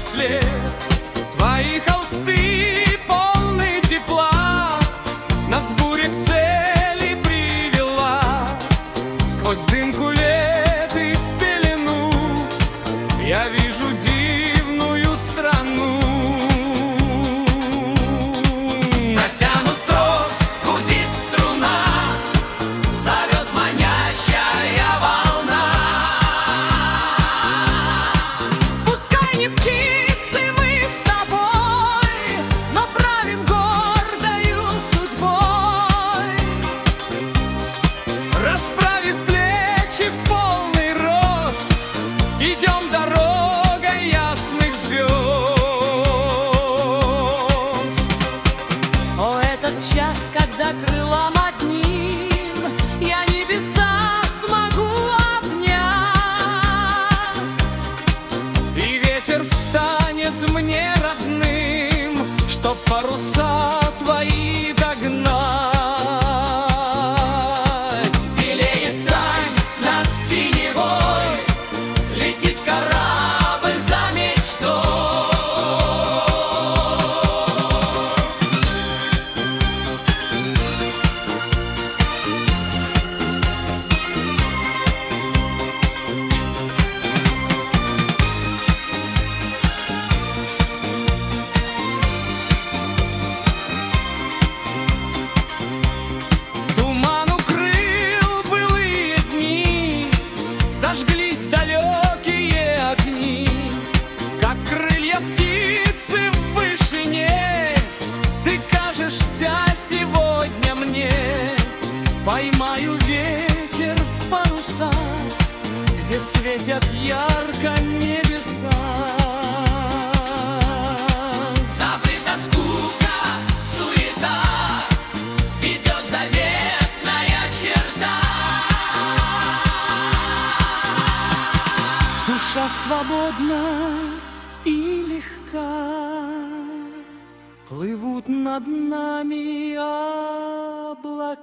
след. Твои холсты полны тепла, нас буря к цели привела. Сквозь дымку лет и пелену я вижу дивную страну. Натянут трос, гудит струна, зовет манящая волна. Пускай не птицы мы с тобой, но правим гордою судьбой. Расправив плечи в полный рост, идем дорогой ясных звезд. О, этот час, когда крылом одним я небеса смогу обнять, и ветер станет мне родным, чтоб паруса твои догнать. Белеет даль над синевой, летит корабль за мечтой. Туман укрыл былые дни, зажглись далекие огни, как крылья птицы в вышине. Ты кажешься сегодня мне. Поймаю ветер в паруса, где светят ярко небеса. Забыта скука, суета, ведет заветная черта. Душа свободна и легка, плывут над нами облака.